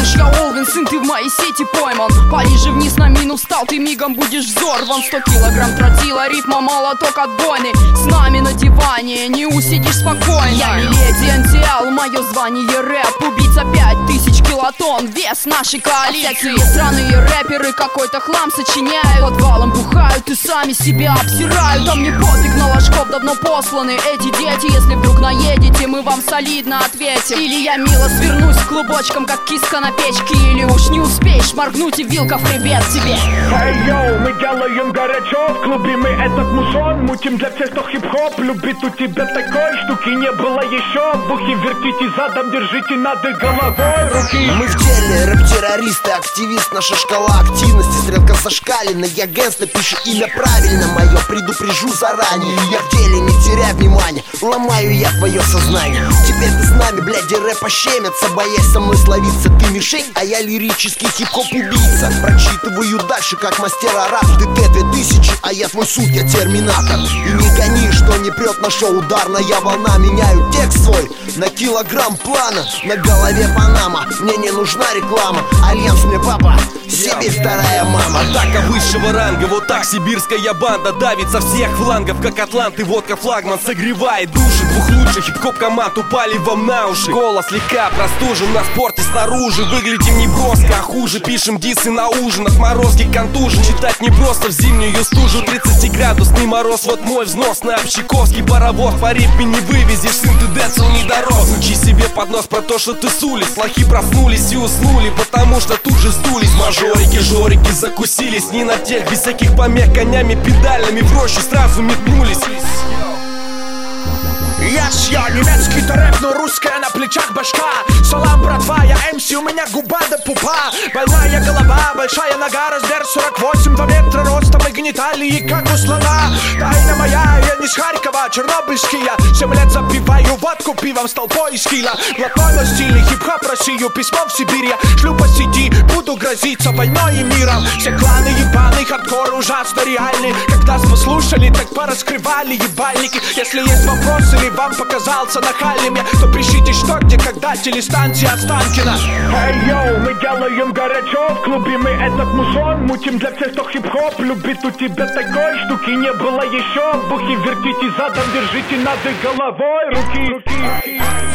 малыш, я Олвин, сын, ты в моей сети пойман. Пониже вниз на мину встал, ты мигом будешь взорван. 100 килограмм тротила, рифма, молоток отбойный. С нами на диване, не усидишь спокойно. Я не леди НТЛ, мое звание рэп. Убийца 5000 килотонн, вес нашей коалиции. Всякие странные рэперы какой-то хлам сочиняют, подвалом бухают и сами себя обсирают. Да мне пофиг, на ложков давно посланы эти дети. Если вдруг наедете, мы вам солидно ответим. Или я мило свернусь клубочком, как киска на печке. Или уж не успеешь моргнуть, и вилка в хребет тебе. Эй, йоу, мы делаем горячо в клубе, мы этот мусон мутим для всех, кто хип-хоп любит. У тебя такой штуки не было еще. В ухе вертите задом, держите над головой руки. Мы в деле, рэп-террористы, активист. Наша шкала активности, стрелка зашкалена. Я гэнста, пишу имя правильно мое, предупрежу заранее. Я в деле, не теряй внимания, ломаю я твое сознание. Теперь ты с нами, блядь, и рэпа щемятся. Боясь со мной словиться, ты мишень, а я лирический хип-хоп-убийца. Прочитываю дальше, как мастер араб. Ты Т-2000, а я твой суд, я терминатор. И не гони, что не прет на шоу ударная волна. Меняю текст свой на килограмм плана. На голове Панама, мне не нужна реклама. Альянс мне папа, Сибирь вторая мама. Атака высшего ранга, вот так сибирская банда давит со всех флангов, как атлант и водка флагман согревает души. Двух лучших хип-хоп команд упали вам на уши. Голос слегка простужен, на спорте снаружи. Выглядим не броско, а хуже. Пишем дисы на ужин, отморозки контужен. Читать не просто в зимнюю стужу. 30-градусный мороз, вот мой взнос на общаковский паровоз. По рифме не вывезешь, сын, ты децл не дорос. Учи себе под нос про то, что ты с улиц. Плохи проснулись и уснули, потому что тут же сдулись. Мажорики, жорики закусились. Не на тех, без всяких помех, конями педальными в рощу сразу метнулись. Я немецкий-то рэп, но русская на плечах башка. Салам, братва, я МС, у меня губа до пупа. Больная голова, большая нога, размер 48, 2 метра ростом и гениталии, как у слона. Тайна моя, я не с Харькова, чернобыльский я. 7 лет запиваю водку пивом с толпой из Кила. Блатной стиле, хип-хоп Россию, письмо в Сибирь. Я шлю по сети, буду грозиться войной и миром. Все кланы ебаный, хардкор ужасно реальный. Как нас послушали, так пораскрывали ебальники. Если есть вопросы или вам показался нахальным я, то пишите что, где, когда, телестанция Останкина. Эй, йоу, мы делаем горячо в клубе, мы этот мусон мутим для всех, кто хип-хоп любит. У тебя такой штуки не было еще. В ухе вертите задом, держите над головой руки.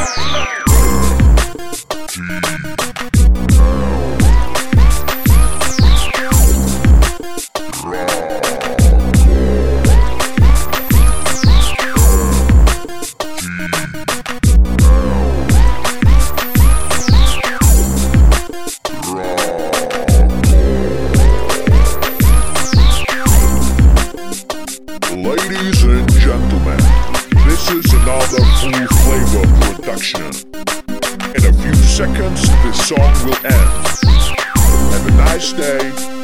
Ladies and gentlemen, this is another Full Flavor production. In a few seconds, this song will end. Have a nice day.